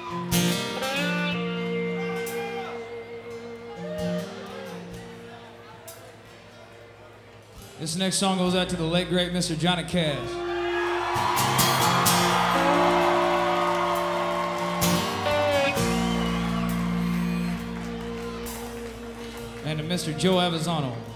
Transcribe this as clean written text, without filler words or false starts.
This next song goes out to the late, great Mr. Johnny Cash. And to Mr. Joe Avisano.